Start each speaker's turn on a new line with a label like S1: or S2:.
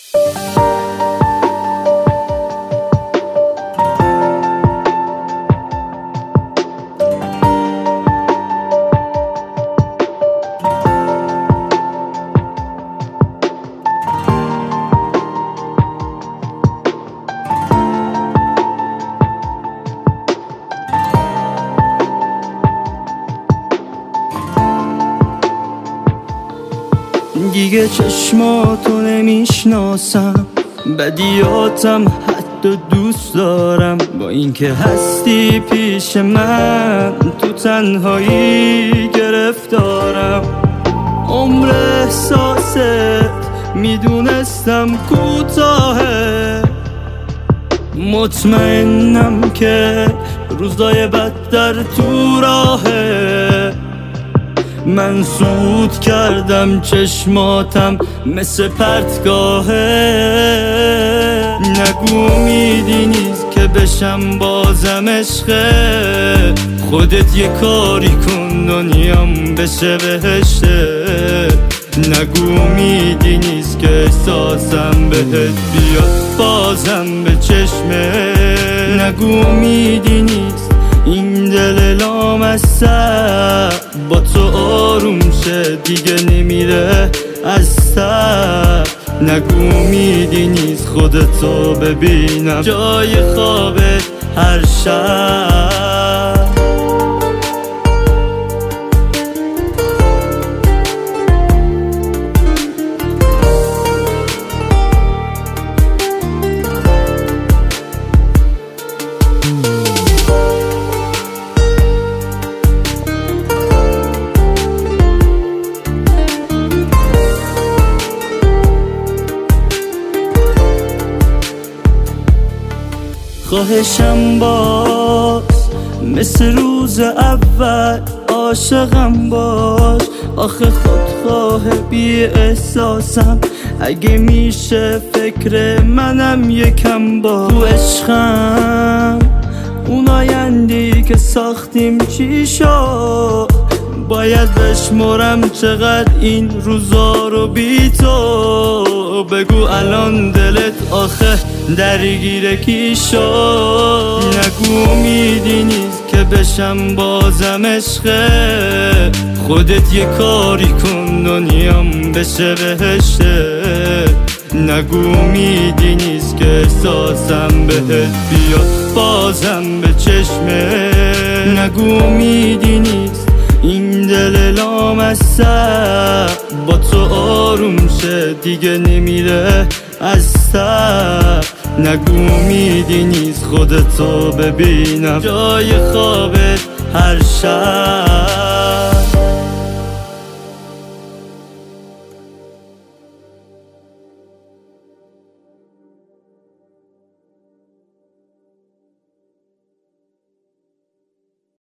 S1: دیگه چشماتو نمیشناسم، بدیاتم حتی دوست دارم. با اینکه هستی پیش من، تو تنهایی گرفتارم. عمر احساست میدونستم کوتاهه، مطمئنم که روزای بدتر تو راهه. من سود کردم، چشماتم مثل پرتگاهه. نگو امیدی نیست که بشم بازم عشقه. خودت یه کاری کن دنیام بشه بهشته. نگو امیدی نیست که احساسم بهت بیاد بازم به چشمه. نگو امیدی نیست این دل لامصب با تو آروم شه، دیگه نمیره از سر. نگو امیدی نیست خودتو ببینم جای خوابت هر شب. خواهشم باز مثل روز اول عاشقم باش. آخه خودخواه بی احساسم، اگه میشه فکر منم یکم با. تو عشقم اون آیندی که ساختیم چی شد؟ باید بشمرم چقدر این روزا رو بی تو. بگو الان دلت آخه درگیر کی شد؟ نگو امیدی نیست که بشم بازم عشقه. خودت یه کاری کن دنیام بشه بهشته. نگو امیدی نیست که احساسم بهت بیاد بازم به چشمه. نگو امیدی نیست این دل لامصب با تو آروم شه، دیگه نمیره از سر. نگو امیدی نیست خودتو ببینم جای خوابت هر شب.